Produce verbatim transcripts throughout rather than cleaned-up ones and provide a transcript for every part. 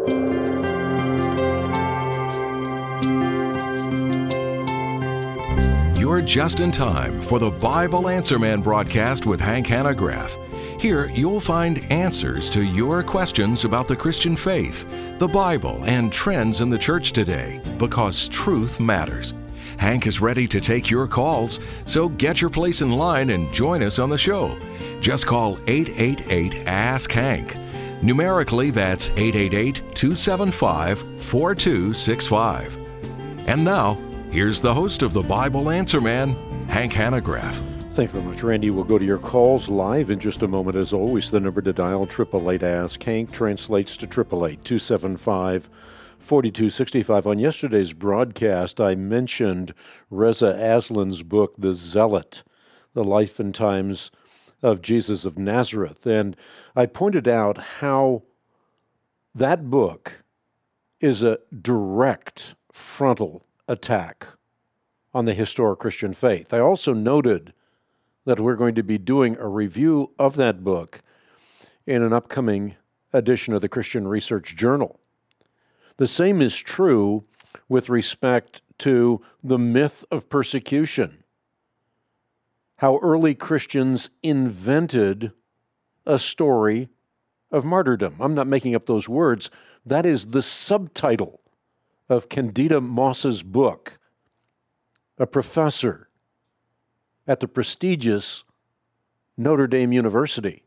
You're just in time for the Bible Answer Man broadcast with Hank Hanegraaff. Here, you'll find answers to your questions about the Christian faith, the Bible, and trends in the church today, because truth matters. Hank is ready to take your calls, so get your place in line and join us on the show. Just call eight eight eight, ask Hank. Numerically, that's eight eight eight, two seven five, four two six five. And now, here's the host of the Bible Answer Man, Hank Hanegraaff. Thank you very much, Randy. We'll go to your calls live in just a moment. As always, the number to dial, eight eight eight, ask Hank, translates to eight eight eight, two seven five, four two six five. On yesterday's broadcast, I mentioned Reza Aslan's book, The Zealot, The Life and Times of Jesus of Nazareth. And I pointed out how that book is a direct frontal attack on the historic Christian faith. I also noted that we're going to be doing a review of that book in an upcoming edition of the Christian Research Journal. The same is true with respect to the myth of persecution, how early Christians invented a story of martyrdom. I'm not making up those words. That is the subtitle of Candida Moss's book, a professor at the prestigious Notre Dame University.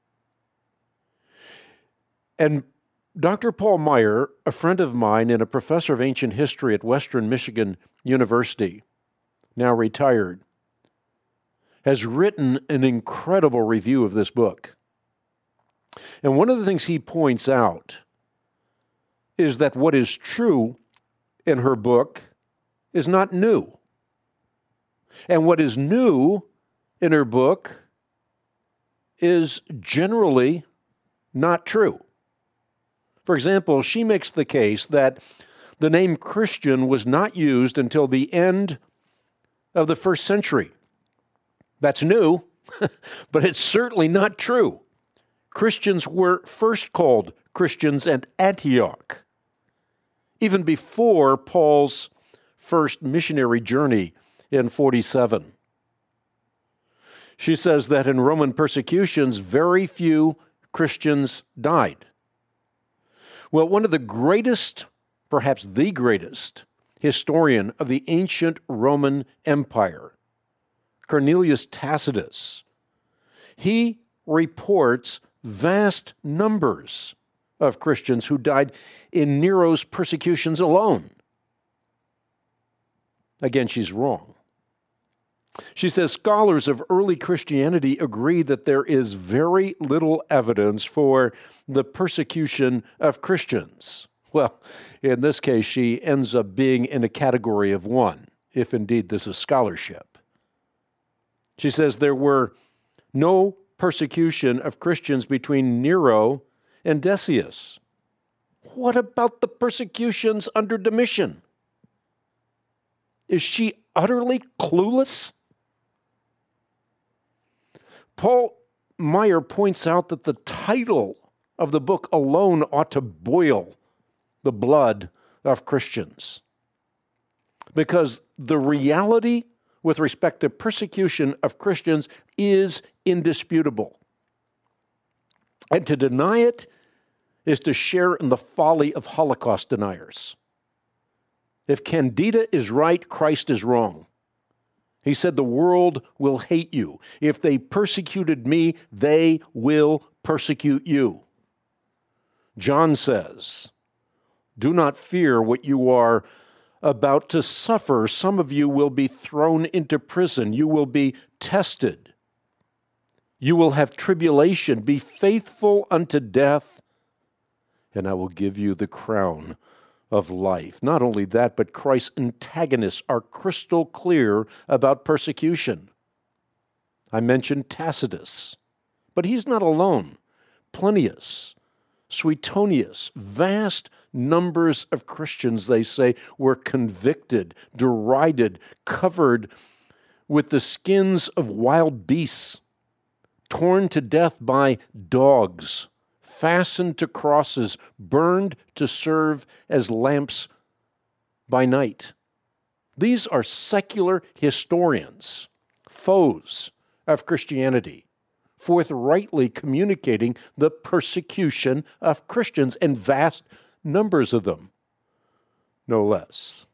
And Doctor Paul Maier, a friend of mine and a professor of ancient history at Western Michigan University, now retired, has written an incredible review of this book. And one of the things he points out is that what is true in her book is not new. And what is new in her book is generally not true. For example, she makes the case that the name Christian was not used until the end of the first century. That's new, but it's certainly not true. Christians were first called Christians at Antioch, even before Paul's first missionary journey in forty-seven. She says that in Roman persecutions, very few Christians died. Well, one of the greatest, perhaps the greatest, historian of the ancient Roman Empire, Cornelius Tacitus, he reports vast numbers of Christians who died in Nero's persecutions alone. Again, she's wrong. She says scholars of early Christianity agree that there is very little evidence for the persecution of Christians. Well, in this case, she ends up being in a category of one, if indeed this is scholarship. She says there were no persecution of Christians between Nero and Decius. What about the persecutions under Domitian? Is she utterly clueless? Paul Maier points out that the title of the book alone ought to boil the blood of Christians, because the reality with respect to persecution of Christians is indisputable. And to deny it is to share in the folly of Holocaust deniers. If Candida is right, Christ is wrong. He said, the world will hate you. If they persecuted me, they will persecute you. John says, do not fear what you are about to suffer. Some of you will be thrown into prison. You will be tested. You will have tribulation. Be faithful unto death, and I will give you the crown of life. Not only that, but Christ's antagonists are crystal clear about persecution. I mentioned Tacitus, but he's not alone. Plinius, Suetonius, vast numbers of Christians, they say, were convicted, derided, covered with the skins of wild beasts, torn to death by dogs, fastened to crosses, burned to serve as lamps by night. These are secular historians, foes of Christianity, forthrightly communicating the persecution of Christians, and vast numbers of them, no less.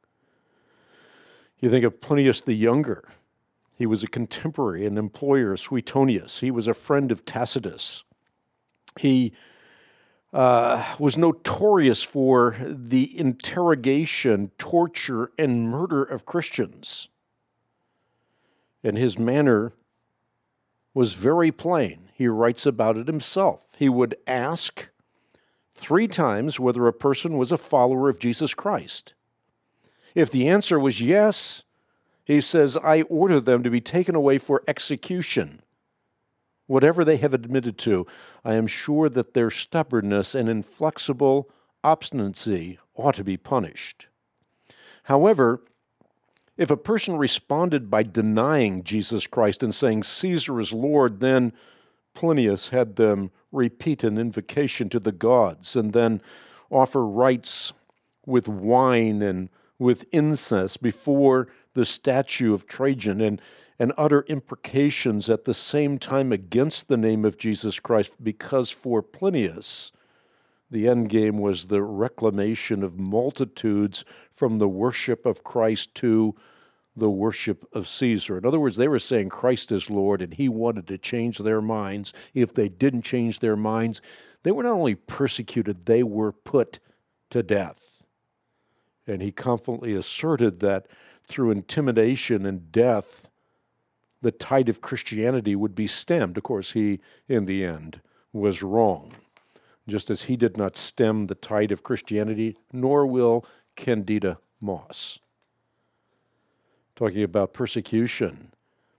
You think of Plinius the Younger. He was a contemporary and employer of Suetonius. He was a friend of Tacitus. He uh, was notorious for the interrogation, torture, and murder of Christians. And his manner was very plain. He writes about it himself. He would ask three times whether a person was a follower of Jesus Christ. If the answer was yes, he says, I order them to be taken away for execution. Whatever they have admitted to, I am sure that their stubbornness and inflexible obstinacy ought to be punished. However, if a person responded by denying Jesus Christ and saying Caesar is Lord, then Plinius had them repeat an invocation to the gods and then offer rites with wine and with incense before the statue of Trajan, and, and utter imprecations at the same time against the name of Jesus Christ, because for Plinius, the end game was the reclamation of multitudes from the worship of Christ to the worship of Caesar. In other words, they were saying Christ is Lord, and he wanted to change their minds. If they didn't change their minds, they were not only persecuted, they were put to death. And he confidently asserted that through intimidation and death, the tide of Christianity would be stemmed. Of course, he, in the end, was wrong. Just as he did not stem the tide of Christianity, nor will Candida Moss. Talking about persecution,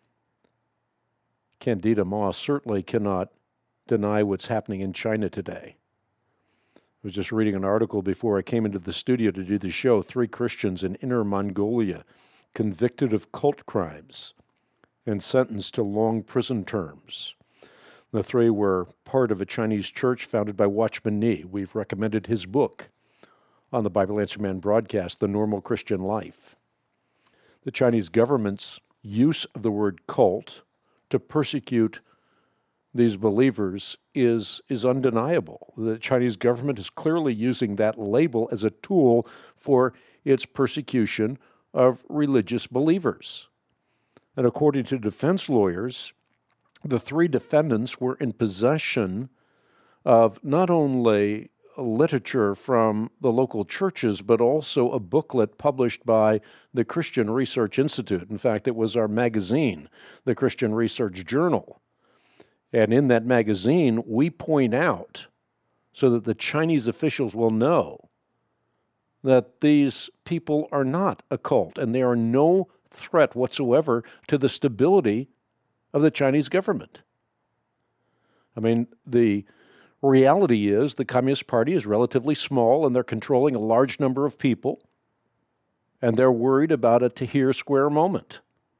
Candida Moss certainly cannot deny what's happening in China today. I was just reading an article before I came into the studio to do the show. Three Christians in Inner Mongolia convicted of cult crimes and sentenced to long prison terms. The three were part of a Chinese church founded by Watchman Nee. We've recommended his book on the Bible Answer Man broadcast, The Normal Christian Life. The Chinese government's use of the word cult to persecute these believers is, is undeniable. The Chinese government is clearly using that label as a tool for its persecution of religious believers. And according to defense lawyers, the three defendants were in possession of not only literature from the local churches, but also a booklet published by the Christian Research Institute. In fact, it was our magazine, the Christian Research Journal. And in that magazine, we point out, so that the Chinese officials will know, that these people are not a cult, and they are no threat whatsoever to the stability of the Chinese government. I mean, the reality is the Communist Party is relatively small, and they're controlling a large number of people, and they're worried about a Tahrir Square moment.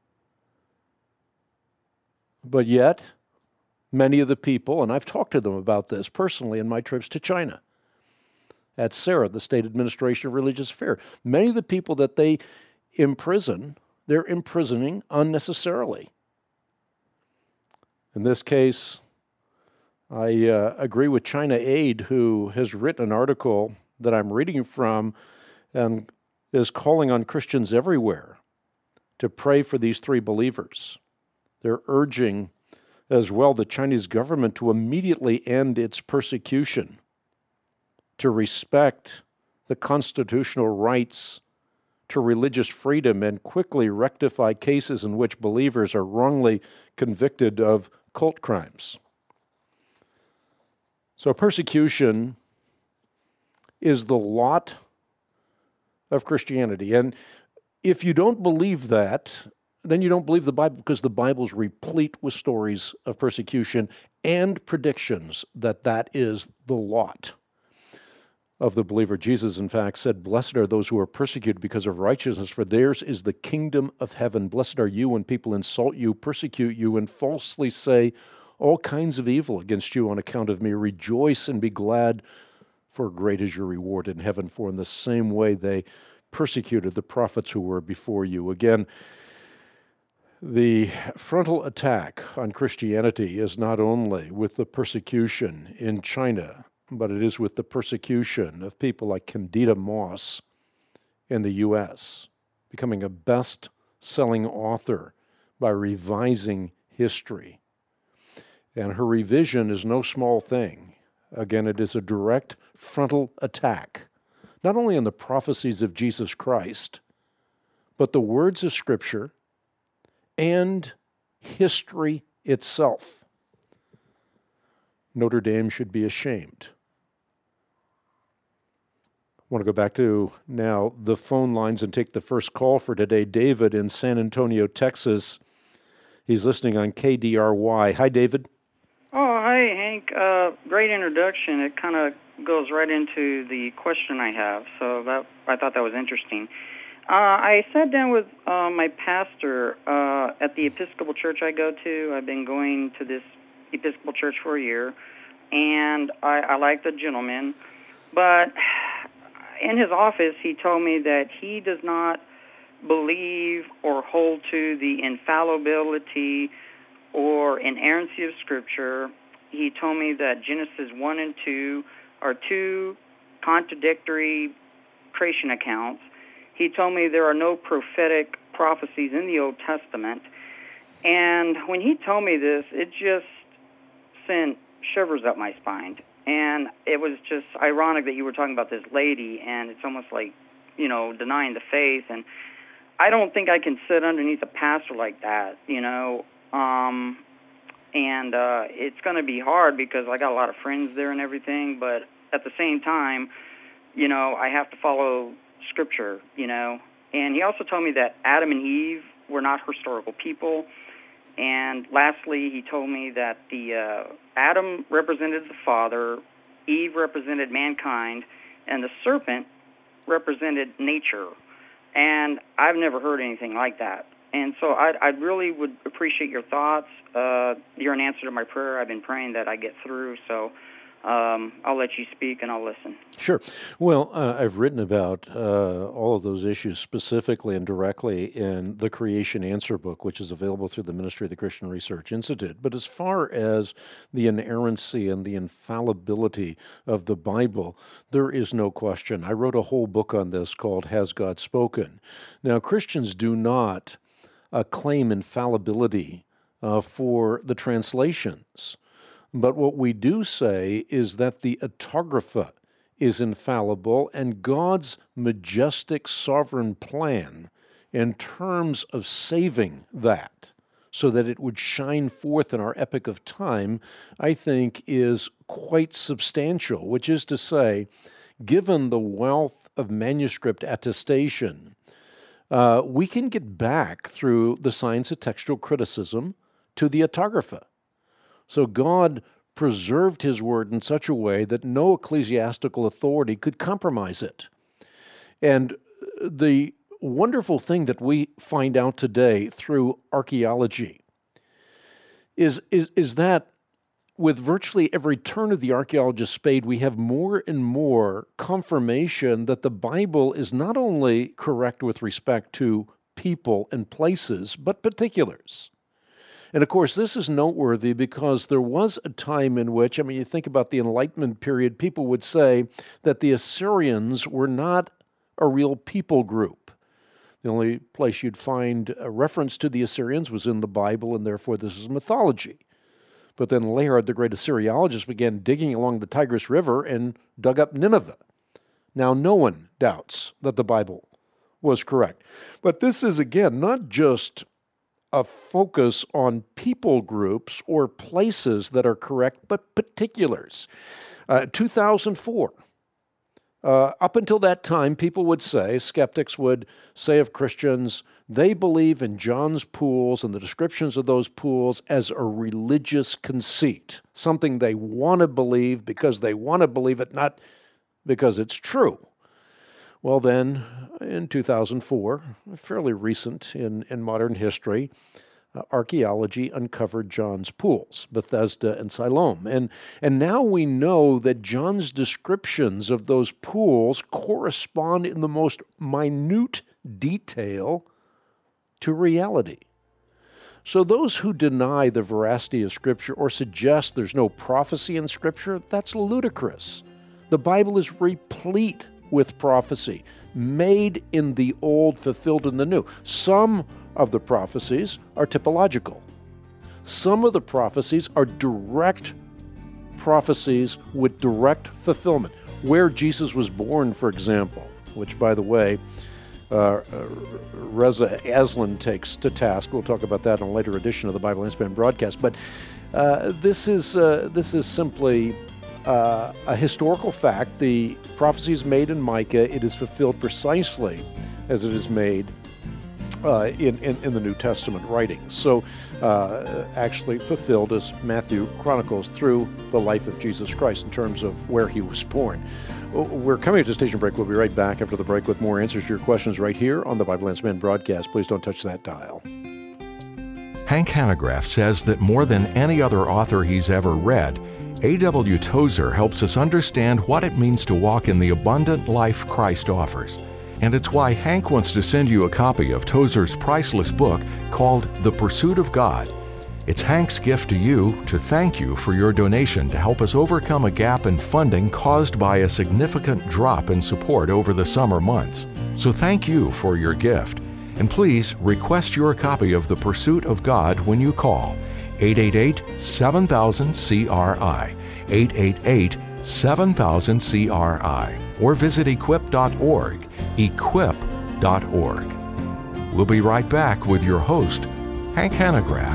But yet, many of the people, and I've talked to them about this personally in my trips to China, at S A R A, the State Administration of Religious Affairs, many of the people that they imprison, they're imprisoning unnecessarily. In this case, I uh, agree with China Aid, who has written an article that I'm reading from and is calling on Christians everywhere to pray for these three believers. They're urging as well the Chinese government to immediately end its persecution, to respect the constitutional rights to religious freedom, and quickly rectify cases in which believers are wrongly convicted of cult crimes. So persecution is the lot of Christianity. And if you don't believe that, then you don't believe the Bible, because the Bible's replete with stories of persecution and predictions that that is the lot of the believer. Jesus, in fact, said, "Blessed are those who are persecuted because of righteousness, for theirs is the kingdom of heaven. Blessed are you when people insult you, persecute you, and falsely say all kinds of evil against you on account of me. Rejoice and be glad, for great is your reward in heaven, for in the same way they persecuted the prophets who were before you. Again, the frontal attack on Christianity is not only with the persecution in China, but it is with the persecution of people like Candida Moss in the U S, becoming a best-selling author by revising history. And her revision is no small thing. Again, it is a direct frontal attack, not only on the prophecies of Jesus Christ, but the words of Scripture and history itself. Notre Dame should be ashamed. I want to go back to now the phone lines and take the first call for today. David in San Antonio, Texas. He's listening on K D R Y. Hi, David. Oh, hi, Hank. Uh, great introduction. It kind of goes right into the question I have, so that I thought that was interesting. Uh, I sat down with uh, my pastor uh, at the Episcopal church I go to. I've been going to this Episcopal church for a year, and I, I like the gentleman. But in his office, he told me that he does not believe or hold to the infallibility or inerrancy of Scripture. He told me that Genesis one and two are two contradictory creation accounts. He told me there are no prophetic prophecies in the Old Testament. And when he told me this, it just sent shivers up my spine. And it was just ironic that you were talking about this lady, and it's almost like, you know, denying the faith. And I don't think I can sit underneath a pastor like that, you know. Um, and uh, it's going to be hard because I got a lot of friends there and everything, but at the same time, you know, I have to follow Scripture, you know. And he also told me that Adam and Eve were not historical people. And lastly, he told me that the uh, Adam represented the Father, Eve represented mankind, and the serpent represented nature. And I've never heard anything like that. And so I I really would appreciate your thoughts. Uh, you're an answer to my prayer. I've been praying that I get through, so um, I'll let you speak and I'll listen. Sure. Well, uh, I've written about uh, all of those issues specifically and directly in the Creation Answer book, which is available through the Ministry of the Christian Research Institute. But as far as the inerrancy and the infallibility of the Bible, there is no question. I wrote a whole book on this called Has God Spoken? Now, Christians do not uh, claim infallibility uh, for the translations. But what we do say is that the autographa is infallible, and God's majestic sovereign plan in terms of saving that so that it would shine forth in our epoch of time, I think is quite substantial, which is to say, given the wealth of manuscript attestation, uh, we can get back through the science of textual criticism to the autographa. So God preserved His word in such a way that no ecclesiastical authority could compromise it. And the wonderful thing that we find out today through archaeology is, is, is that with virtually every turn of the archaeologist's spade, we have more and more confirmation that the Bible is not only correct with respect to people and places, but particulars. And of course, this is noteworthy because there was a time in which, I mean, you think about the Enlightenment period, people would say that the Assyrians were not a real people group. The only place you'd find a reference to the Assyrians was in the Bible, and therefore this is mythology. But then Layard, the great Assyriologist, began digging along the Tigris River and dug up Nineveh. Now, no one doubts that the Bible was correct. But this is, again, not just a focus on people groups or places that are correct, but particulars. Uh, two thousand four, uh, up until that time, people would say, skeptics would say of Christians, they believe in John's pools and the descriptions of those pools as a religious conceit, something they want to believe because they want to believe it, not because it's true. Well, then, in two thousand four, fairly recent in, in modern history, uh, archaeology uncovered John's pools, Bethesda and Siloam. And, and now we know that John's descriptions of those pools correspond in the most minute detail to reality. So those who deny the veracity of Scripture or suggest there's no prophecy in Scripture, that's ludicrous. The Bible is replete with prophecy, made in the old, fulfilled in the new. Some of the prophecies are typological. Some of the prophecies are direct prophecies with direct fulfillment. Where Jesus was born, for example, which, by the way, uh, uh, Reza Aslan takes to task. We'll talk about that in a later edition of the Bible Answer Man broadcast. But uh, this is uh, this is simply uh, a historical fact. The prophecy is made in Micah. It is fulfilled precisely as it is made Uh, in, in, in the New Testament writings. So uh, actually fulfilled as Matthew chronicles through the life of Jesus Christ in terms of where he was born. We're coming to station break. We'll be right back after the break with more answers to your questions right here on the Bible Answer Man broadcast. Please don't touch that dial. Hank Hanegraaff says that more than any other author he's ever read, A W Tozer helps us understand what it means to walk in the abundant life Christ offers. And it's why Hank wants to send you a copy of Tozer's priceless book called The Pursuit of God. It's Hank's gift to you to thank you for your donation to help us overcome a gap in funding caused by a significant drop in support over the summer months. So thank you for your gift. And please request your copy of The Pursuit of God when you call eight eight eight, seven thousand, C R I, eight eight eight, seven thousand, C R I, or visit equip dot org. equip dot org. We'll be right back with your host, Hank Hanegraaff.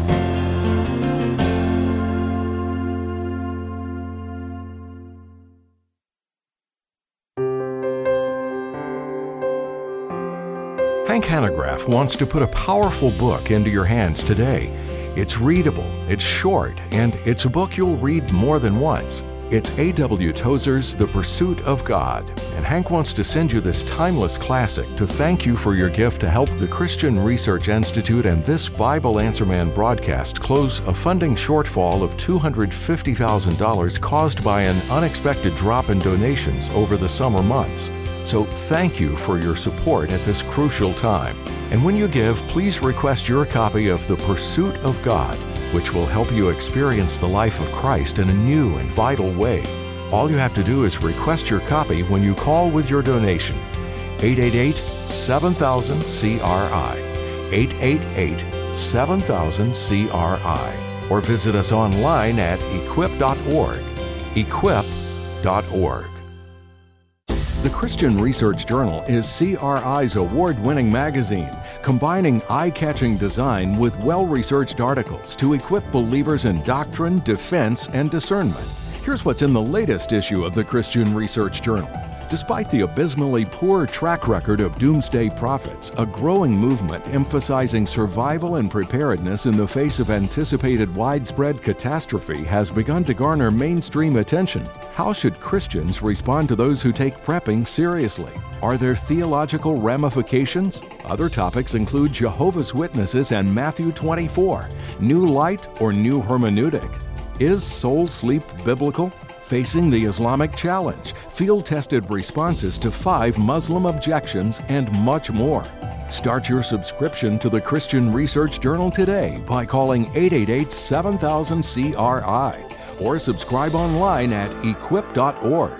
Hank Hanegraaff wants to put a powerful book into your hands today. It's readable, it's short, and it's a book you'll read more than once. It's A W Tozer's The Pursuit of God, and Hank wants to send you this timeless classic to thank you for your gift to help the Christian Research Institute and this Bible Answer Man broadcast close a funding shortfall of two hundred fifty thousand dollars caused by an unexpected drop in donations over the summer months. So thank you for your support at this crucial time. And when you give, please request your copy of The Pursuit of God, which will help you experience the life of Christ in a new and vital way. All you have to do is request your copy when you call with your donation. eight eight eight, seven thousand, C R I, eight eight eight, seven thousand, C R I, or visit us online at equip dot org, equip dot org. The Christian Research Journal is C R I's award-winning magazine, combining eye-catching design with well-researched articles to equip believers in doctrine, defense, and discernment. Here's what's in the latest issue of the Christian Research Journal. Despite the abysmally poor track record of doomsday prophets, a growing movement emphasizing survival and preparedness in the face of anticipated widespread catastrophe has begun to garner mainstream attention. How should Christians respond to those who take prepping seriously? Are there theological ramifications? Other topics include Jehovah's Witnesses and Matthew twenty-four, New Light or New Hermeneutic. Is soul sleep biblical? Facing the Islamic challenge, field-tested responses to five Muslim objections, and much more. Start your subscription to the Christian Research Journal today by calling eight eight eight, seven thousand, C R I or subscribe online at equip dot org.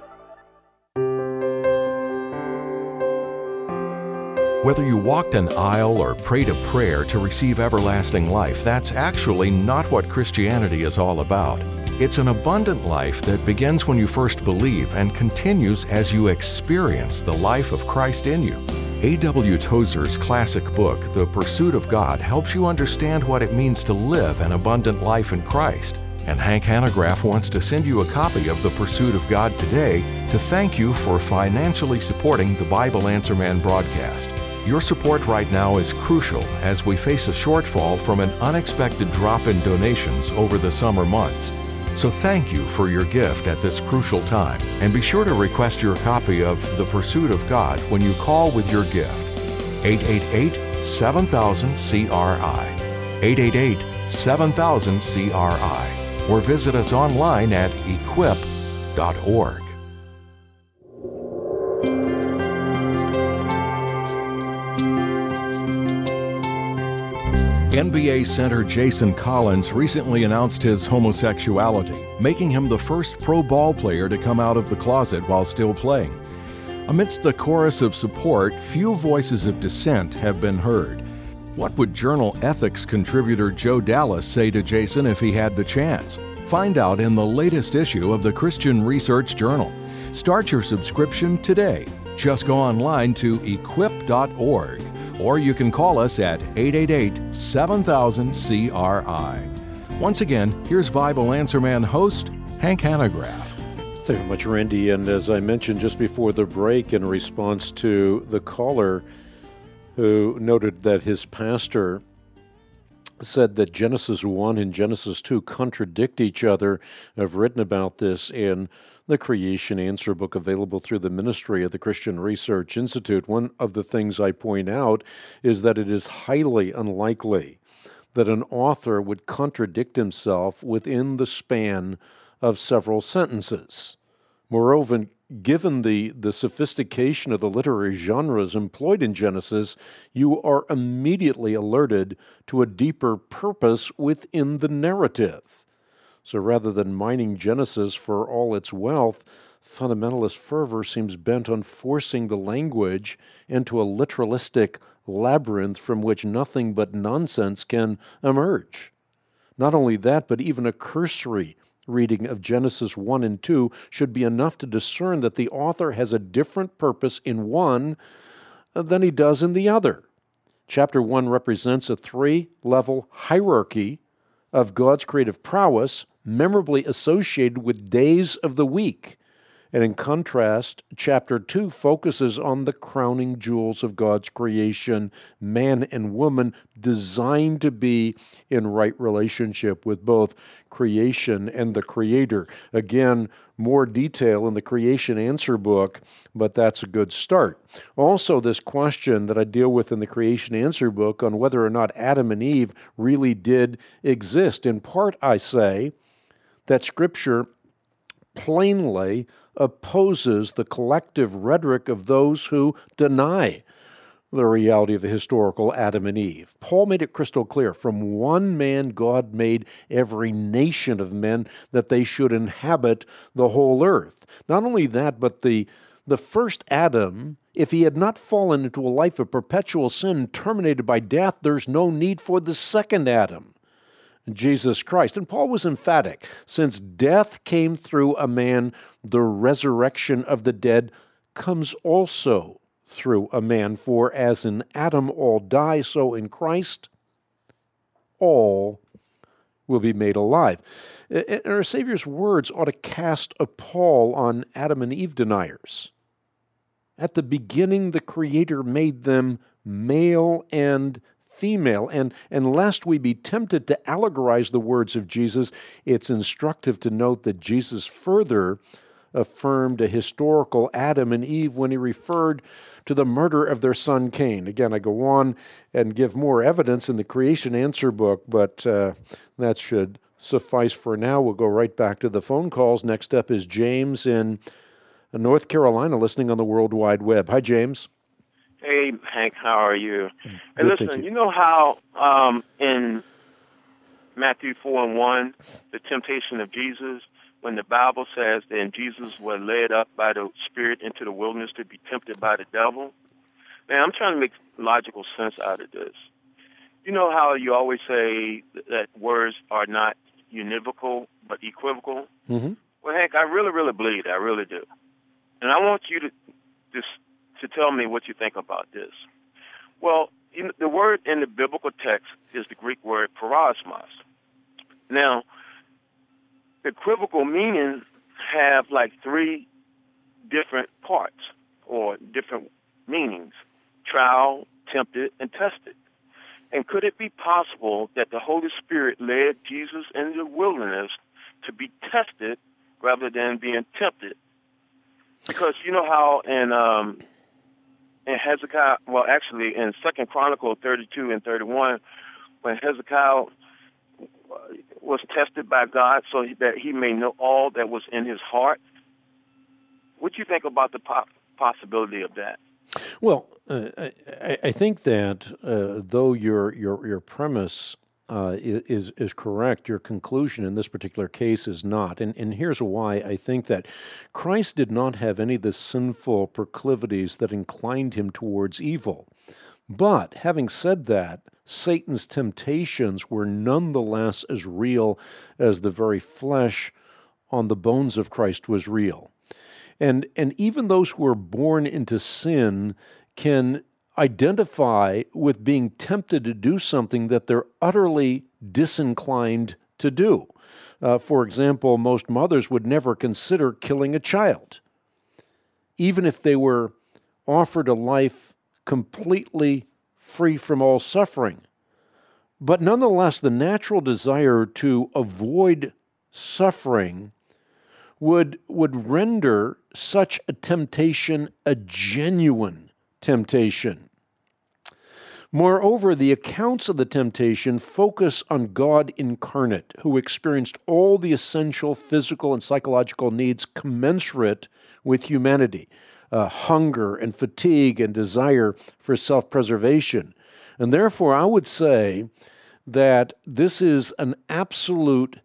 Whether you walked an aisle or prayed a prayer to receive everlasting life, that's actually not what Christianity is all about. It's an abundant life that begins when you first believe and continues as you experience the life of Christ in you. A W Tozer's classic book, The Pursuit of God, helps you understand what it means to live an abundant life in Christ. And Hank Hanegraaff wants to send you a copy of The Pursuit of God today to thank you for financially supporting the Bible Answer Man broadcast. Your support right now is crucial as we face a shortfall from an unexpected drop in donations over the summer months. So thank you for your gift at this crucial time, and be sure to request your copy of The Pursuit of God when you call with your gift. eight eight eight, seven thousand, C R I, eight eight eight, seven thousand, C R I, or visit us online at equip dot org. N B A center Jason Collins recently announced his homosexuality, making him the first pro ball player to come out of the closet while still playing. Amidst the chorus of support, few voices of dissent have been heard. What would Journal Ethics contributor Joe Dallas say to Jason if he had the chance? Find out in the latest issue of the Christian Research Journal. Start your subscription today. Just go online to equip dot org. Or you can call us at eight eight eight, seven thousand, C R I. Once again, here's Bible Answer Man host, Hank Hanegraaff. Thank you very much, Randy. And as I mentioned just before the break, in response to the caller who noted that his pastor said that Genesis one and Genesis two contradict each other, I've written about this in the Creation Answer book available through the ministry of the Christian Research Institute. One of the things I point out is that it is highly unlikely that an author would contradict himself within the span of several sentences. Moreover, given the, the sophistication of the literary genres employed in Genesis, you are immediately alerted to a deeper purpose within the narrative. So rather than mining Genesis for all its wealth, fundamentalist fervor seems bent on forcing the language into a literalistic labyrinth from which nothing but nonsense can emerge. Not only that, but even a cursory reading of Genesis one and two should be enough to discern that the author has a different purpose in one than he does in the other. Chapter one represents a three-level hierarchy of God's creative prowess, memorably associated with days of the week. And in contrast, chapter two focuses on the crowning jewels of God's creation, man and woman, designed to be in right relationship with both creation and the Creator. Again, more detail in the Creation Answer book, but that's a good start. Also, this question that I deal with in the Creation Answer book on whether or not Adam and Eve really did exist. In part, I say that Scripture plainly opposes the collective rhetoric of those who deny the reality of the historical Adam and Eve. Paul made it crystal clear, from one man God made every nation of men that they should inhabit the whole earth. Not only that, but the, the first Adam, if he had not fallen into a life of perpetual sin terminated by death, there's no need for the second Adam, Jesus Christ. And Paul was emphatic. Since death came through a man, the resurrection of the dead comes also through a man. For as in Adam all die, so in Christ all will be made alive. And our Savior's words ought to cast a pall on Adam and Eve deniers. At the beginning, the Creator made them male and female. And, and lest we be tempted to allegorize the words of Jesus, it's instructive to note that Jesus further affirmed a historical Adam and Eve when he referred to the murder of their son Cain. Again, I go on and give more evidence in the Creation Answer book, but uh, that should suffice for now. We'll go right back to the phone calls. Next up is James in North Carolina, listening on the World Wide Web. Hi, James. Hey, Hank, how are you? Hey, Good, listen, you. you know how um, in Matthew four and one, the temptation of Jesus, when the Bible says that Jesus was led up by the Spirit into the wilderness to be tempted by the devil? Man, I'm trying to make logical sense out of this. You know how you always say that words are not univocal but equivocal? Mm-hmm. Well, Hank, I really, really believe that. I really do. And I want you to just to tell me what you think about this. Well, you know, the word in the biblical text is the Greek word parosmos. Now, equivocal meaning have like three different parts or different meanings: trial, tempted, and tested. And could it be possible that the Holy Spirit led Jesus into the wilderness to be tested rather than being tempted? Because you know how in um, in Hezekiah, well, actually in Second Chronicles thirty-two and thirty-one, when Hezekiah was tested by God so that he may know all that was in his heart. What do you think about the po- possibility of that? Well, uh, I, I think that uh, though your your your premise uh, is is correct, your conclusion in this particular case is not. And and here's why I think that Christ did not have any of the sinful proclivities that inclined him towards evil. But having said that, Satan's temptations were nonetheless as real as the very flesh on the bones of Christ was real. And and even those who are born into sin can identify with being tempted to do something that they're utterly disinclined to do. Uh, for example, most mothers would never consider killing a child, even if they were offered a life completely free from all suffering. But nonetheless, the natural desire to avoid suffering would would render such a temptation a genuine temptation. Moreover, the accounts of the temptation focus on God incarnate, who experienced all the essential physical and psychological needs commensurate with humanity, uh, hunger and fatigue and desire for self-preservation. And therefore, I would say that this is an absolute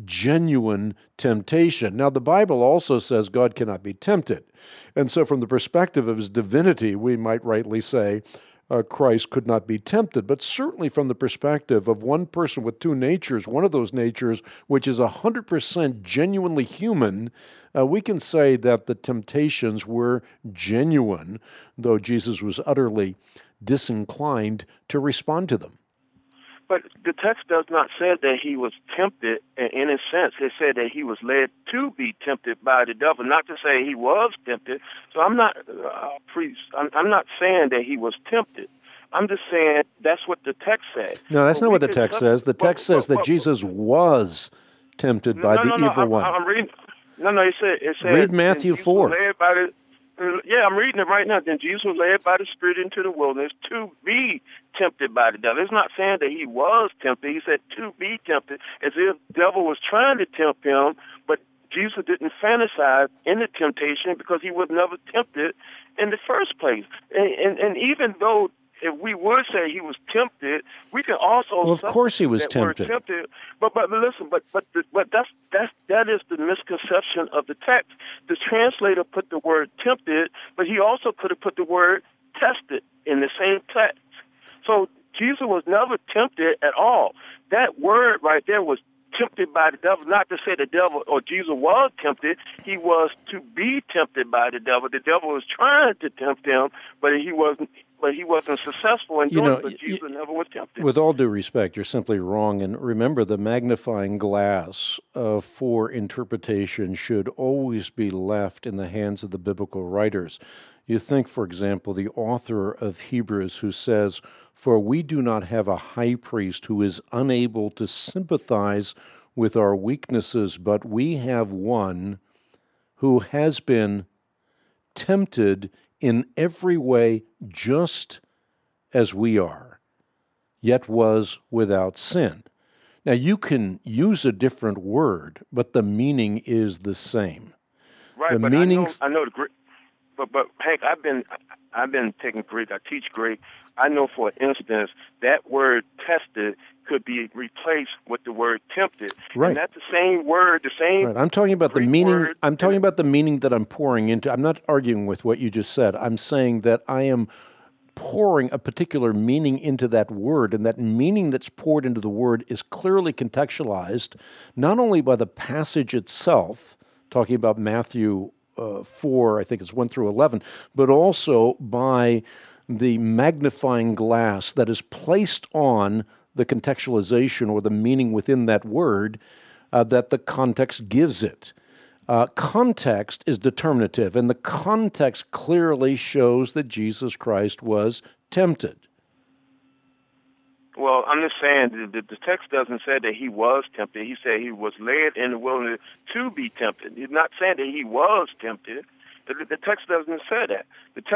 genuine temptation. Now, the Bible also says God cannot be tempted. And so from the perspective of his divinity, we might rightly say uh, Christ could not be tempted. But certainly from the perspective of one person with two natures, one of those natures which is one hundred percent genuinely human, uh, we can say that the temptations were genuine, though Jesus was utterly disinclined to respond to them. But the text does not say that he was tempted in any sense. It said that he was led to be tempted by the devil, not to say he was tempted. So I'm not, uh, priest, I'm, I'm not saying that he was tempted. I'm just saying that's what the text says. No, that's but not what the text look, says. The text but, says but, that but, Jesus was tempted by no, the no, no, evil I'm, one. I'm reading. No, no, it said, it said Read Matthew four. Led by the, Yeah, I'm reading it right now. Then Jesus was led by the Spirit into the wilderness to be tempted by the devil. It's not saying that he was tempted. He said to be tempted, as if the devil was trying to tempt him, but Jesus didn't fantasize in the temptation because he was never tempted in the first place. And, and, and even though if we would say he was tempted, we can also well, of course he was that tempted. Word tempted. But but but listen, but but but that's that's that is the misconception of the text. The translator put the word tempted, but he also could have put the word tested in the same text. So Jesus was never tempted at all. That word right there was tempted by the devil, not to say the devil or Jesus was tempted. He was to be tempted by the devil. The devil was trying to tempt him, but he wasn't. But he wasn't successful in you doing know, it, but Jesus y- never was tempted. With all due respect, you're simply wrong. And remember, the magnifying glass uh, for interpretation should always be left in the hands of the biblical writers. You think, for example, the author of Hebrews who says, "For we do not have a high priest who is unable to sympathize with our weaknesses, but we have one who has been tempted in every way just as we are, yet was without sin." Now, you can use a different word, but the meaning is the same. Right, the but meanings... I know, I know the Greek. But, but Hank, I've been, I've been taking Greek. I teach Greek. I know, for instance, that word tested could be replaced with the word tempted. Right. And that's the same word, the same. Right. I'm talking about Greek the meaning. word. I'm talking about the meaning that I'm pouring into. I'm not arguing with what you just said. I'm saying that I am pouring a particular meaning into that word, and that meaning that's poured into the word is clearly contextualized not only by the passage itself, talking about Matthew uh, four, I think it's one through eleven, but also by the magnifying glass that is placed on the contextualization or the meaning within that word uh, that the context gives it. Uh, context is determinative, and the context clearly shows that Jesus Christ was tempted. Well, I'm just saying the, the text doesn't say that he was tempted. He said he was led in the wilderness to be tempted. He's not saying that he was tempted. The, the text doesn't say that. The text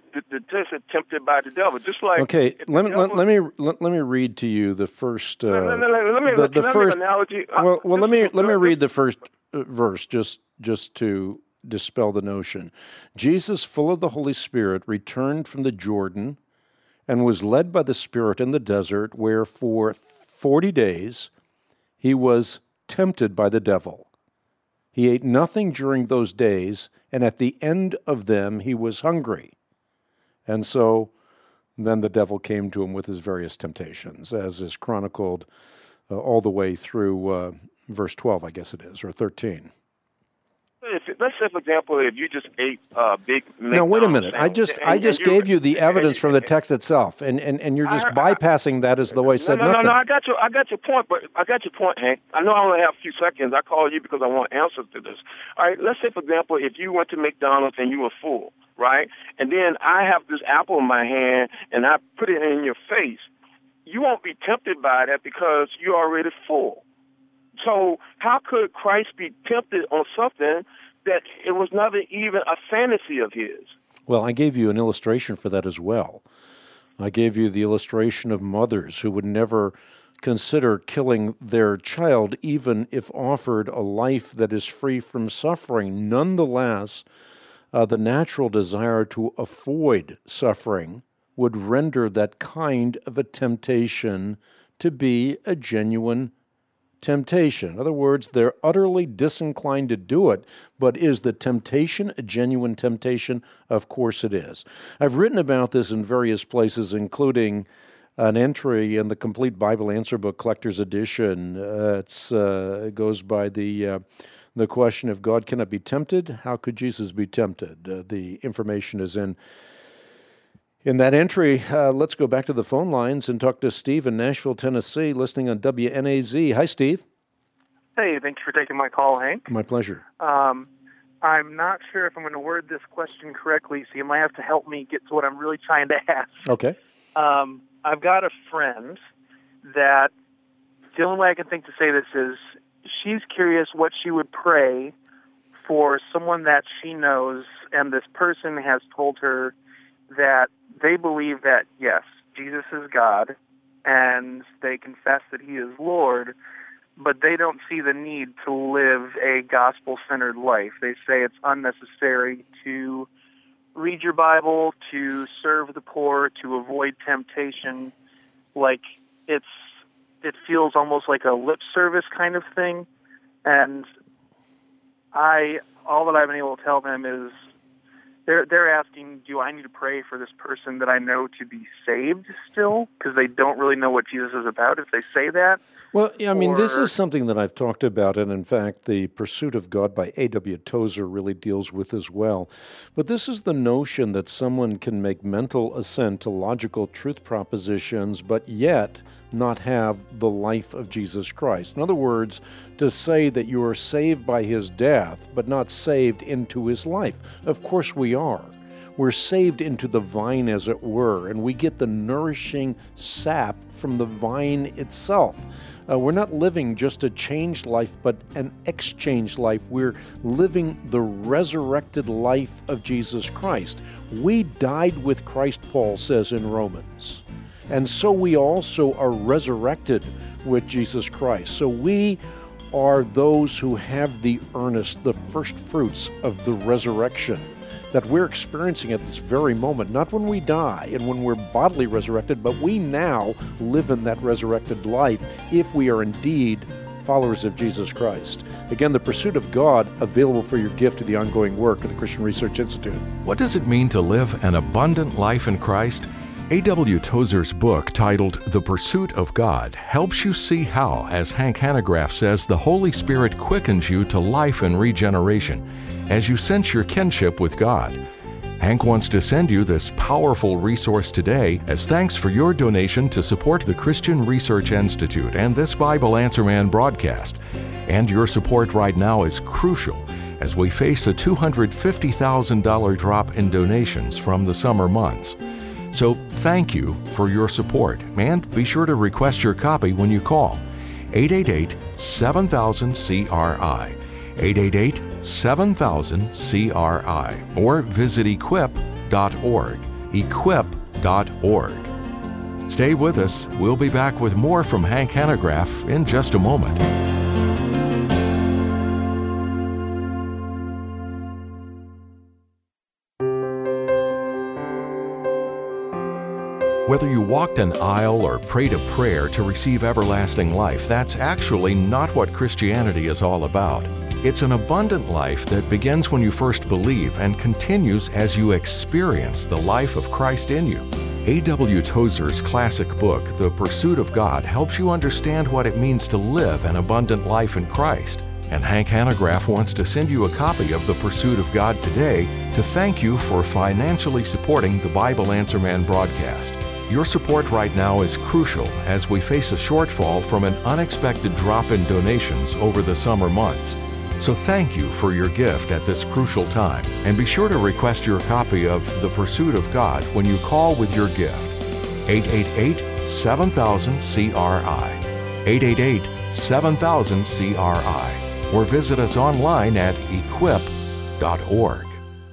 the, the text said tempted by the devil. Just like okay, let me devil, let, let me let, let me read to you the first. Uh, let, let, let, let me the, let, the let first me analogy. Well, well, uh, let me this, let me uh, read the first uh, verse just just to dispel the notion. Jesus, full of the Holy Spirit, returned from the Jordan and was led by the Spirit in the desert, where for forty days he was tempted by the devil. He ate nothing during those days, and at the end of them he was hungry. And so then the devil came to him with his various temptations, as is chronicled uh, all the way through uh, verse twelve, I guess it is, or thirteen. If, let's say, for example, if you just ate a uh, big McDonald's Now, wait a minute. I sandwich, just and, I just and you, gave you the evidence and, from the text itself, and, and, and you're just I, bypassing that as though I said no, no, nothing. No, no, I got your I got your point, but I got your point, Hank. I know I only have a few seconds. I called you because I want answers to this. All right, let's say, for example, if you went to McDonald's and you were full, right, and then I have this apple in my hand and I put it in your face, you won't be tempted by that because you're already full. So how could Christ be tempted on something that it was not even a fantasy of his? Well, I gave you an illustration for that as well. I gave you the illustration of mothers who would never consider killing their child, even if offered a life that is free from suffering. Nonetheless, uh, the natural desire to avoid suffering would render that kind of a temptation to be a genuine temptation. In other words, they're utterly disinclined to do it, but is the temptation a genuine temptation? Of course it is. I've written about this in various places, including an entry in the Complete Bible Answer Book Collector's Edition. Uh, it's, uh, it goes by the uh, the question, if God cannot be tempted, how could Jesus be tempted? Uh, the information is in In that entry. Uh, let's go back to the phone lines and talk to Steve in Nashville, Tennessee, listening on W N A Z. Hi, Steve. Hey, thanks for taking my call, Hank. My pleasure. Um, I'm not sure if I'm going to word this question correctly, so you might have to help me get to what I'm really trying to ask. Okay. Um, I've got a friend that, the only way I can think to say this is, she's curious what she would pray for someone that she knows, and this person has told her that they believe that, yes, Jesus is God, and they confess that he is Lord, but they don't see the need to live a gospel-centered life. They say it's unnecessary to read your Bible, to serve the poor, to avoid temptation. Like, it's it feels almost like a lip service kind of thing. And I all that I've been able to tell them is, They're they're asking, do I need to pray for this person that I know to be saved still? Because they don't really know what Jesus is about if they say that. Well, I mean, or, this is something that I've talked about, and in fact, the Pursuit of God by A W Tozer really deals with as well. But this is the notion that someone can make mental assent to logical truth propositions, but yet not have the life of Jesus Christ. In other words, to say that you are saved by his death, but not saved into his life. Of course we are. We're saved into the vine, as it were, and we get the nourishing sap from the vine itself. Uh, we're not living just a changed life, but an exchanged life. We're living the resurrected life of Jesus Christ. We died with Christ, Paul says in Romans. And so we also are resurrected with Jesus Christ. So we are those who have the earnest, the first fruits of the resurrection that we're experiencing at this very moment, not when we die and when we're bodily resurrected, but we now live in that resurrected life if we are indeed followers of Jesus Christ. Again, The Pursuit of God, available for your gift to the ongoing work of the Christian Research Institute. What does it mean to live an abundant life in Christ? A W Tozer's book, titled The Pursuit of God, helps you see how, as Hank Hanegraaff says, the Holy Spirit quickens you to life and regeneration as you sense your kinship with God. Hank wants to send you this powerful resource today as thanks for your donation to support the Christian Research Institute and this Bible Answer Man broadcast. And your support right now is crucial as we face a two hundred fifty thousand dollars drop in donations from the summer months. So thank you for your support, and be sure to request your copy when you call eight eight eight, seven thousand, C R I, eight eight eight, seven thousand, C R I, or visit equip dot org. equip dot org. Stay with us. We'll be back with more from Hank Hanegraaff in just a moment. Whether you walked an aisle or prayed a prayer to receive everlasting life, that's actually not what Christianity is all about. It's an abundant life that begins when you first believe and continues as you experience the life of Christ in you. A W Tozer's classic book, The Pursuit of God, helps you understand what it means to live an abundant life in Christ. And Hank Hanegraaff wants to send you a copy of The Pursuit of God today to thank you for financially supporting the Bible Answer Man broadcast. Your support right now is crucial as we face a shortfall from an unexpected drop in donations over the summer months. So thank you for your gift at this crucial time, and be sure to request your copy of The Pursuit of God when you call with your gift. eight eight eight, seven thousand, C R I. eight eight eight, seven thousand, C R I. Or visit us online at equip dot org.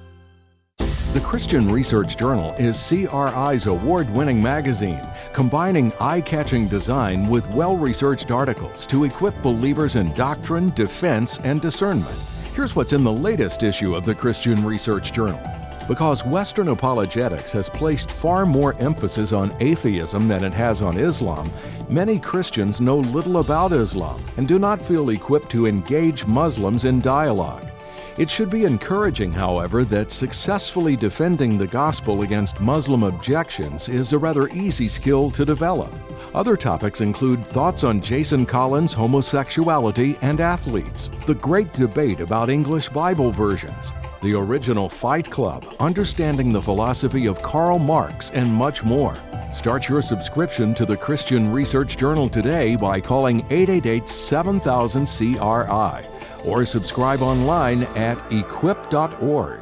The Christian Research Journal is C R I's award-winning magazine, combining eye-catching design with well-researched articles to equip believers in doctrine, defense, and discernment. Here's what's in the latest issue of the Christian Research Journal. Because Western apologetics has placed far more emphasis on atheism than it has on Islam, many Christians know little about Islam and do not feel equipped to engage Muslims in dialogue. It should be encouraging, however, that successfully defending the gospel against Muslim objections is a rather easy skill to develop. Other topics include thoughts on Jason Collins' homosexuality and athletes, the great debate about English Bible versions, the original Fight Club, understanding the philosophy of Karl Marx, and much more. Start your subscription to the Christian Research Journal today by calling eight eight eight, seven thousand, C R I. Or subscribe online at equip dot org.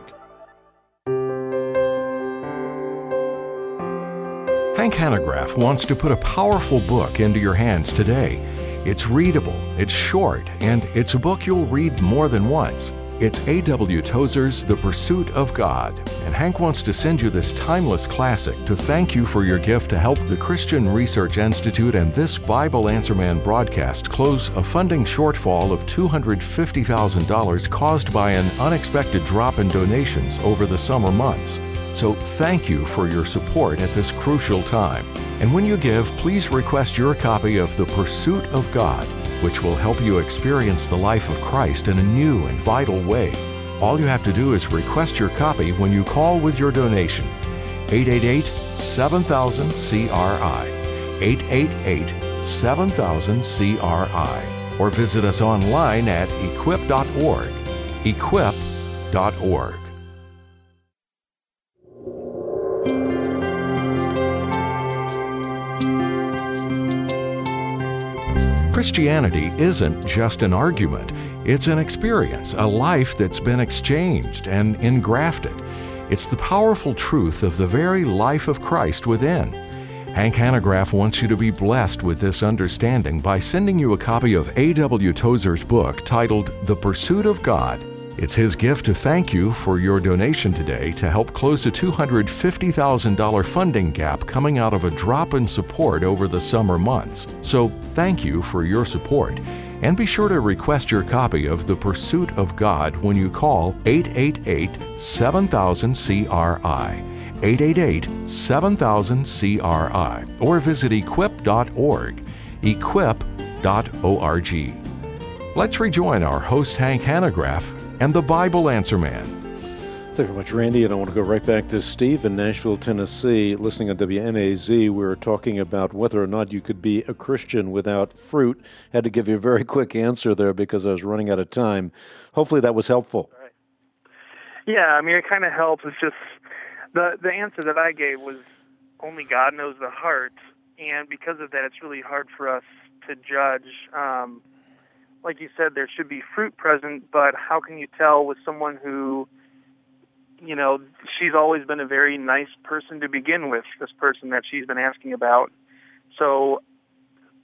Hank Hanegraaff wants to put a powerful book into your hands today. It's readable, it's short, and it's a book you'll read more than once. It's A W Tozer's The Pursuit of God, and Hank wants to send you this timeless classic to thank you for your gift to help the Christian Research Institute and this Bible Answer Man broadcast close a funding shortfall of two hundred fifty thousand dollars caused by an unexpected drop in donations over the summer months. So thank you for your support at this crucial time. And when you give, please request your copy of The Pursuit of God, which will help you experience the life of Christ in a new and vital way. All you have to do is request your copy when you call with your donation. eight eight eight, seven thousand, C R I. eight eight eight, seven thousand, C R I. Or visit us online at equip dot org. equip dot org. Christianity isn't just an argument. It's an experience, a life that's been exchanged and engrafted. It's the powerful truth of the very life of Christ within. Hank Hanegraaff wants you to be blessed with this understanding by sending you a copy of A W Tozer's book titled The Pursuit of God. It's his gift to thank you for your donation today to help close a two hundred fifty thousand dollars funding gap coming out of a drop in support over the summer months. So thank you for your support. And be sure to request your copy of The Pursuit of God when you call eight eight eight, seven thousand, C R I. eight eight eight, seven thousand, C R I. Or visit equip dot org. equip dot org. Let's rejoin our host Hank Hanegraaff and the Bible Answer Man. Thank you very much, Randy. And I want to go right back to Steve in Nashville, Tennessee. Listening on W N A Z, we were talking about whether or not you could be a Christian without fruit. Had to give you a very quick answer there because I was running out of time. Hopefully that was helpful. Right. Yeah, I mean, it kind of helps. It's just the, the answer that I gave was only God knows the heart. And because of that, it's really hard for us to judge. Um, like you said, there should be fruit present, but how can you tell with someone who, you know, she's always been a very nice person to begin with, this person that she's been asking about. So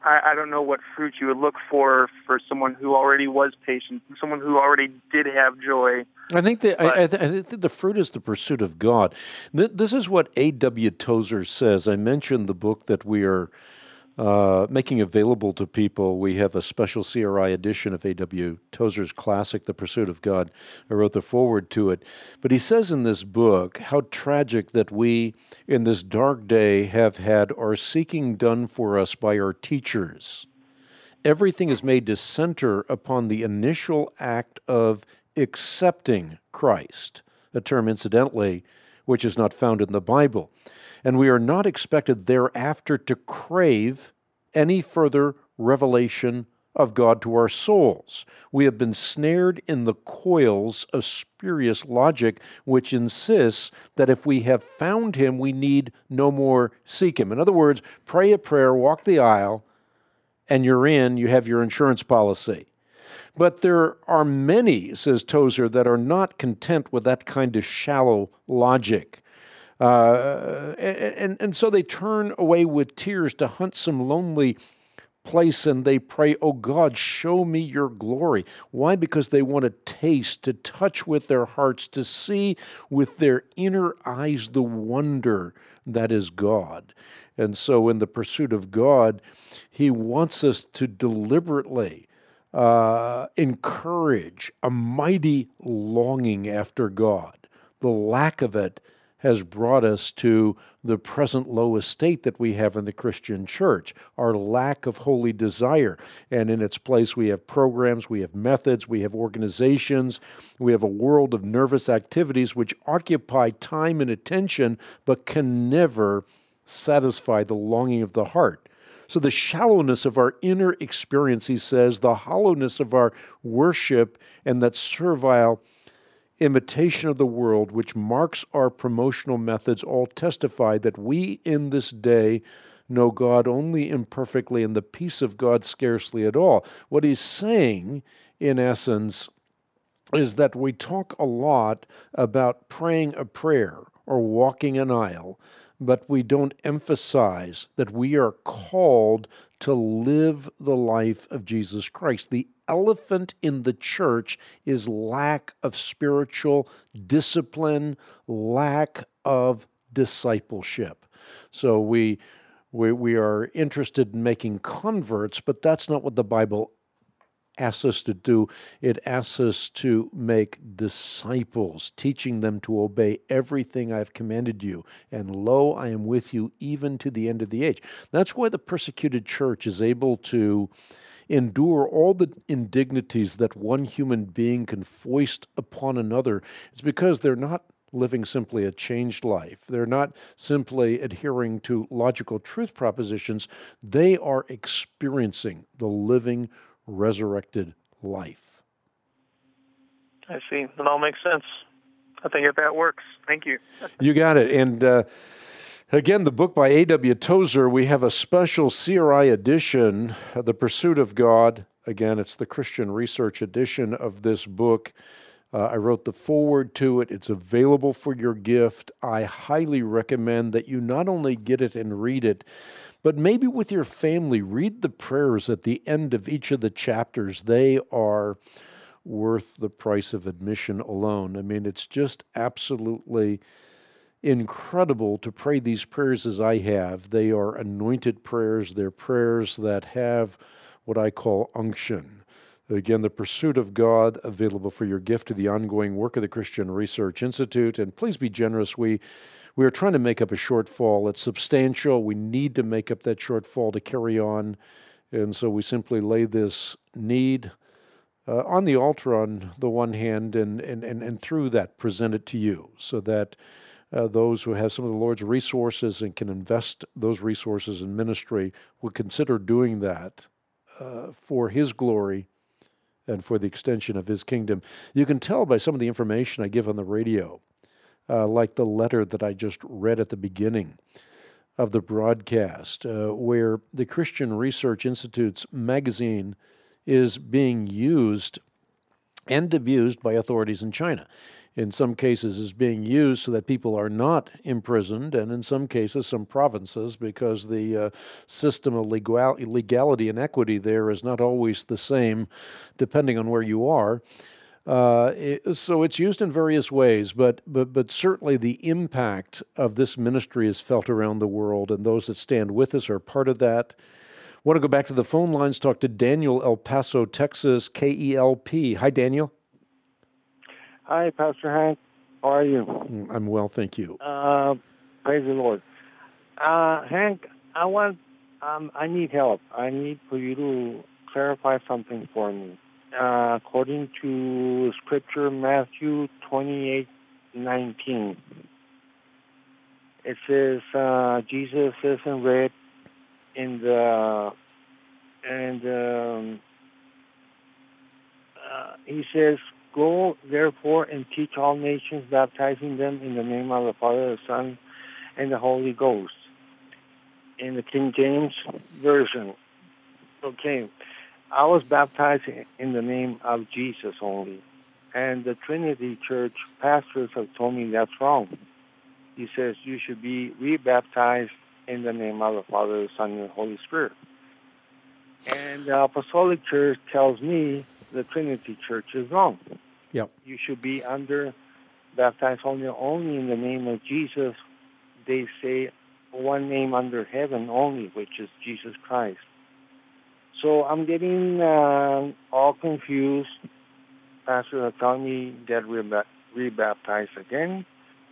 I, I don't know what fruit you would look for for someone who already was patient, someone who already did have joy. I think that I, I, th- I think the fruit is the pursuit of God. Th- this is what A W Tozer says. I mentioned the book that we are uh, making available to people. We have a special C R I edition of A W Tozer's classic, The Pursuit of God. I wrote the foreword to it. But he says in this book how tragic that we, in this dark day, have had our seeking done for us by our teachers. Everything is made to center upon the initial act of accepting Christ, a term, incidentally, which is not found in the Bible. And we are not expected thereafter to crave any further revelation of God to our souls. We have been snared in the coils of spurious logic, which insists that if we have found Him, we need no more seek Him. In other words, pray a prayer, walk the aisle, and you're in, you have your insurance policy. But there are many, says Tozer, that are not content with that kind of shallow logic. Uh, and, and so they turn away with tears to hunt some lonely place, and they pray, "Oh God, show me your glory." Why? Because they want to taste, to touch with their hearts, to see with their inner eyes the wonder that is God. And so in the pursuit of God, He wants us to deliberately uh, encourage a mighty longing after God. The lack of it has brought us to the present low estate that we have in the Christian church, our lack of holy desire. And in its place, we have programs, we have methods, we have organizations, we have a world of nervous activities which occupy time and attention, but can never satisfy the longing of the heart. So the shallowness of our inner experience, he says, the hollowness of our worship, and that servile imitation of the world, which marks our promotional methods, all testify that we in this day know God only imperfectly and the peace of God scarcely at all. What he's saying, in essence, is that we talk a lot about praying a prayer or walking an aisle, but we don't emphasize that we are called to live the life of Jesus Christ. The elephant in the church is lack of spiritual discipline, lack of discipleship. So we, we, we are interested in making converts, but that's not what the Bible asks us to do. It asks us to make disciples, teaching them to obey everything I've commanded you. And lo, I am with you even to the end of the age. That's why the persecuted church is able to endure all the indignities that one human being can foist upon another. It's because they're not living simply a changed life. They're not simply adhering to logical truth propositions. They are experiencing the living, resurrected life. I see. It all makes sense. I think if that works. Thank you. You got it. And uh, again, the book by A W Tozer, we have a special C R I edition, uh, The Pursuit of God. Again, it's the Christian Research edition of this book. Uh, I wrote the foreword to it. It's available for your gift. I highly recommend that you not only get it and read it, but maybe with your family, read the prayers at the end of each of the chapters. They are worth the price of admission alone. I mean, it's just absolutely incredible to pray these prayers as I have. They are anointed prayers. They're prayers that have what I call unction. Again, The Pursuit of God, available for your gift to the ongoing work of the Christian Research Institute. And please be generous. We we are trying to make up a shortfall. It's substantial. We need to make up that shortfall to carry on. And so we simply lay this need uh, on the altar on the one hand, and, and, and, and through that present it to you, so that uh, those who have some of the Lord's resources and can invest those resources in ministry would consider doing that uh, for His glory and for the extension of His kingdom. You can tell by some of the information I give on the radio, uh, like the letter that I just read at the beginning of the broadcast, uh, where the Christian Research Institute's magazine is being used and abused by authorities in China. in some cases is being used so that people are not imprisoned, and in some cases, some provinces, because the uh, system of legal- legality and equity there is not always the same depending on where you are. Uh, it, so it's used in various ways, but, but but certainly the impact of this ministry is felt around the world, and those that stand with us are part of that. I want to go back to the phone lines, talk to Daniel, El Paso, Texas, K E L P. Hi, Daniel. Hi, Pastor Hank. How are you? I'm well, thank you. Uh, praise the Lord. Uh, Hank, I want, um, I need help. I need for you to clarify something for me. Uh, according to Scripture, Matthew twenty-eight nineteen, it says uh, Jesus says in red in the and um, uh, he says, "Go therefore and teach all nations, baptizing them in the name of the Father, the Son, and the Holy Ghost." In the King James Version. Okay. I was baptized in the name of Jesus only. And the Trinity Church pastors have told me that's wrong. He says you should be rebaptized in the name of the Father, the Son, and the Holy Spirit. And the Apostolic Church tells me the Trinity Church is wrong. Yep. You should be under baptized only, only in the name of Jesus. They say one name under heaven only, which is Jesus Christ. So I'm getting uh, all confused. Pastors are telling me that we're rebaptized again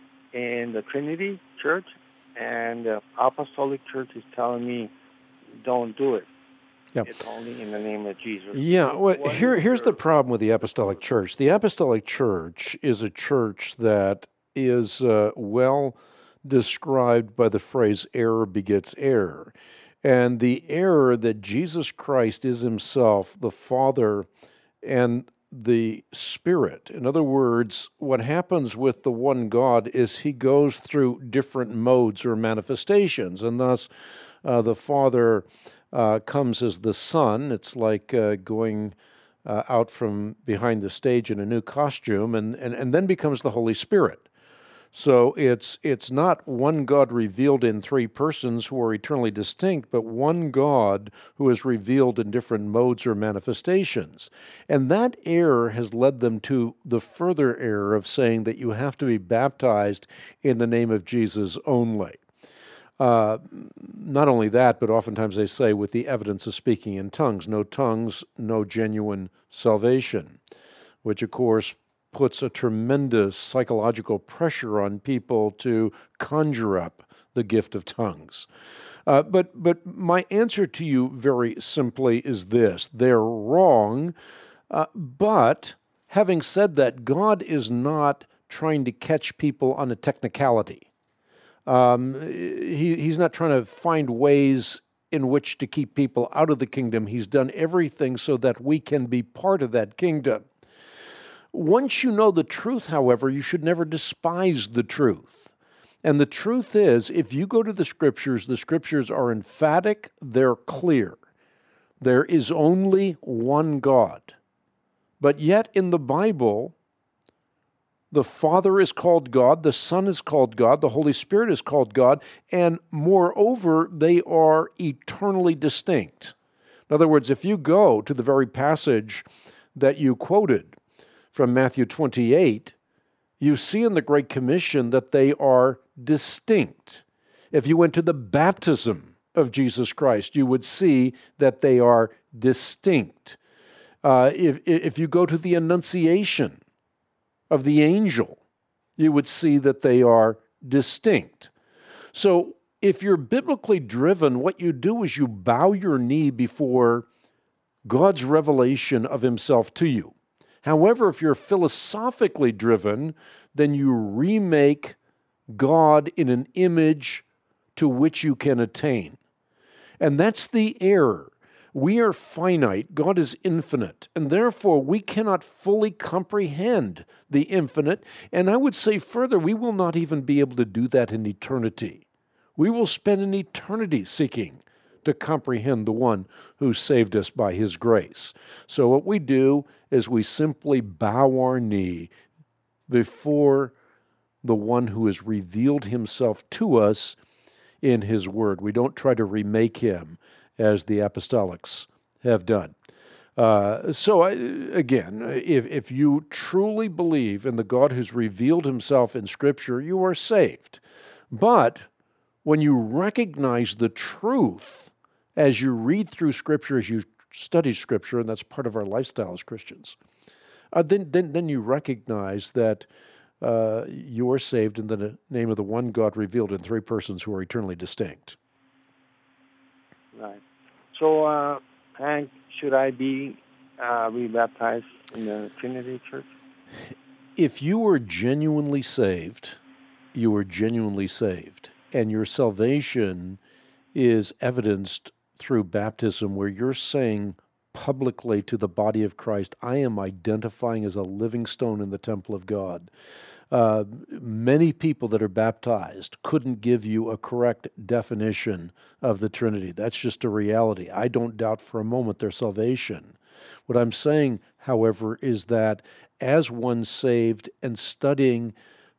in the Trinity Church, and the Apostolic Church is telling me don't do it. Yep. It's only in the name of Jesus. Yeah, well, here, here's the problem with the Apostolic Church. The Apostolic Church is a church that is uh, well described by the phrase error begets error. And the error that Jesus Christ is himself, the Father and the Spirit. In other words, what happens with the one God is he goes through different modes or manifestations, and thus uh, the Father uh, comes as the Son. It's like uh, going uh, out from behind the stage in a new costume, and, and, and then becomes the Holy Spirit. So it's it's not one God revealed in three persons who are eternally distinct, but one God who is revealed in different modes or manifestations. And that error has led them to the further error of saying that you have to be baptized in the name of Jesus only. Uh, not only that, but oftentimes they say with the evidence of speaking in tongues, no tongues, no genuine salvation, which of course puts a tremendous psychological pressure on people to conjure up the gift of tongues. Uh, but but my answer to you very simply is this. They're wrong, uh, but having said that, God is not trying to catch people on a technicality. Um, he, he's not trying to find ways in which to keep people out of the kingdom. He's done everything so that we can be part of that kingdom. Once you know the truth, however, you should never despise the truth. And the truth is, if you go to the Scriptures, the Scriptures are emphatic, they're clear. There is only one God. But yet in the Bible, the Father is called God, the Son is called God, the Holy Spirit is called God, and moreover, they are eternally distinct. In other words, if you go to the very passage that you quoted, from Matthew twenty-eight, you see in the Great Commission that they are distinct. If you went to the baptism of Jesus Christ, you would see that they are distinct. Uh, if, if you go to the Annunciation of the angel, you would see that they are distinct. So if you're biblically driven, what you do is you bow your knee before God's revelation of himself to you. However, if you're philosophically driven, then you remake God in an image to which you can attain. And that's the error. We are finite, God is infinite, and therefore we cannot fully comprehend the infinite. And I would say further, we will not even be able to do that in eternity. We will spend an eternity seeking to comprehend the one who saved us by his grace. So what we do is we simply bow our knee before the one who has revealed himself to us in his word. We don't try to remake him as the apostolics have done. Uh, so, I, again, if, if you truly believe in the God who's revealed himself in Scripture, you are saved. But when you recognize the truth as you read through Scripture, as you study Scripture, and that's part of our lifestyle as Christians, uh, then, then, then you recognize that uh, you are saved in the name of the one God revealed in three persons who are eternally distinct. Right. So, uh, Hank, should I be uh, rebaptized in the Trinity Church? If you are genuinely saved, you are genuinely saved. And your salvation is evidenced through baptism, where you're saying publicly to the body of Christ, I am identifying as a living stone in the temple of God. Uh, many people that are baptized couldn't give you a correct definition of the Trinity. That's just a reality. I don't doubt for a moment their salvation. What I'm saying, however, is that as one saved and studying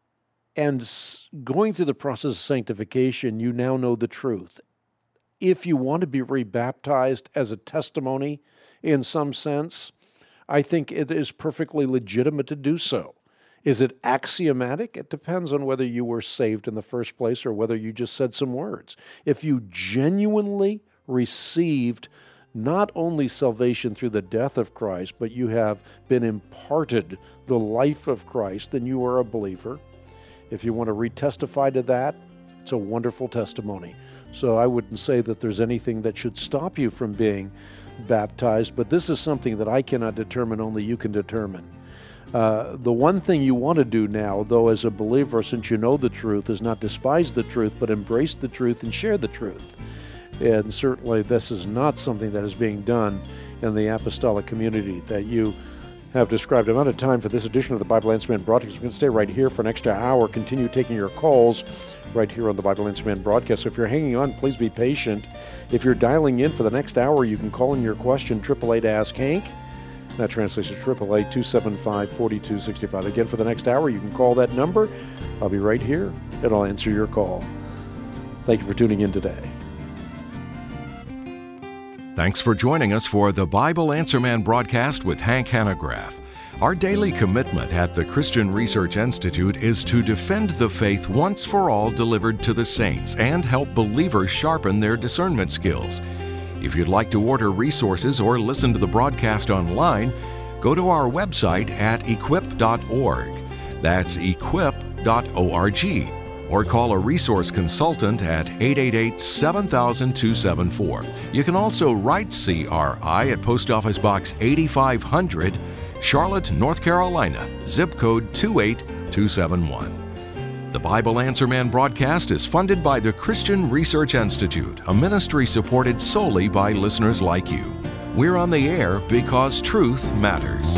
and going through the process of sanctification, you now know the truth. If you want to be rebaptized as a testimony in some sense, I think it is perfectly legitimate to do so. Is it axiomatic? It depends on whether you were saved in the first place or whether you just said some words. If you genuinely received not only salvation through the death of Christ, but you have been imparted the life of Christ, then you are a believer. If you want to retestify to that, it's a wonderful testimony. So I wouldn't say that there's anything that should stop you from being baptized, but this is something that I cannot determine, only you can determine. Uh, the one thing you want to do now, though, as a believer, since you know the truth, is not despise the truth, but embrace the truth and share the truth. And certainly this is not something that is being done in the apostolic community that you have described. I'm out of time for this edition of the Bible Answer Man broadcast. We're going to stay right here for an extra hour, continue taking your calls right here on the Bible Answer Man broadcast. So if you're hanging on, please be patient. If you're dialing in for the next hour, you can call in your question, eight eight eight, ask Hank. That translates to eight eight eight, two seven five, four two six five. Again, for the next hour, you can call that number. I'll be right here, and I'll answer your call. Thank you for tuning in today. Thanks for joining us for the Bible Answer Man broadcast with Hank Hanegraaff. Our daily commitment at the Christian Research Institute is to defend the faith once for all delivered to the saints and help believers sharpen their discernment skills. If you'd like to order resources or listen to the broadcast online, go to our website at equip dot org. That's equip dot org. Or call a resource consultant at eight eight eight, seven thousand, two seven four. You can also write C R I at Post Office Box eighty-five hundred, Charlotte, North Carolina, zip code two eight two seven one. The Bible Answer Man broadcast is funded by the Christian Research Institute, a ministry supported solely by listeners like you. We're on the air because truth matters.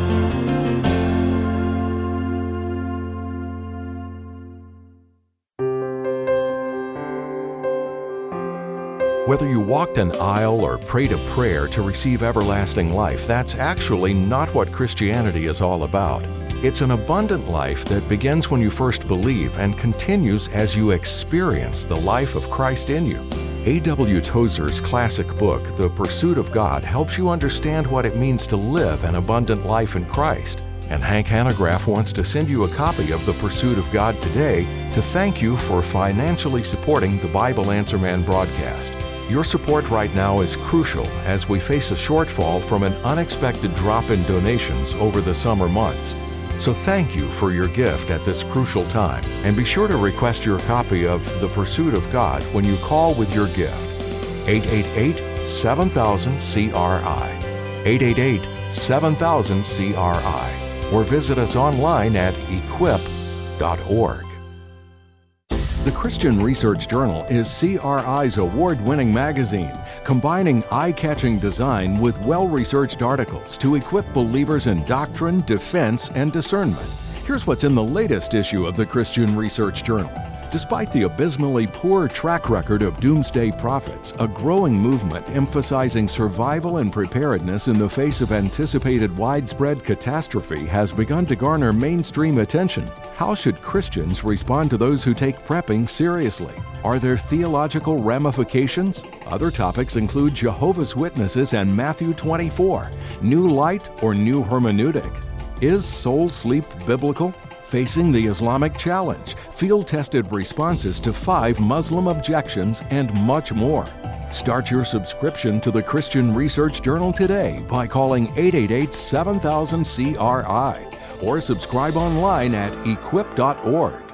Whether you walked an aisle or prayed a prayer to receive everlasting life, that's actually not what Christianity is all about. It's an abundant life that begins when you first believe and continues as you experience the life of Christ in you. A W Tozer's classic book, The Pursuit of God, helps you understand what it means to live an abundant life in Christ. And Hank Hanegraaff wants to send you a copy of The Pursuit of God today to thank you for financially supporting the Bible Answer Man broadcast. Your support right now is crucial as we face a shortfall from an unexpected drop in donations over the summer months. So thank you for your gift at this crucial time, and be sure to request your copy of The Pursuit of God when you call with your gift. eight eight eight, seven thousand, C R I. eight eight eight, seven thousand, C R I. Or visit us online at equip dot org. The Christian Research Journal is C R I's award-winning magazine, combining eye-catching design with well-researched articles to equip believers in doctrine, defense, and discernment. Here's what's in the latest issue of the Christian Research Journal. Despite the abysmally poor track record of doomsday prophets, a growing movement emphasizing survival and preparedness in the face of anticipated widespread catastrophe has begun to garner mainstream attention. How should Christians respond to those who take prepping seriously? Are there theological ramifications? Other topics include Jehovah's Witnesses and Matthew twenty-four, New Light or New Hermeneutic. Is soul sleep biblical? Facing the Islamic challenge, field-tested responses to five Muslim objections, and much more. Start your subscription to the Christian Research Journal today by calling eight eight eight, seven thousand, C R I or subscribe online at equip dot org.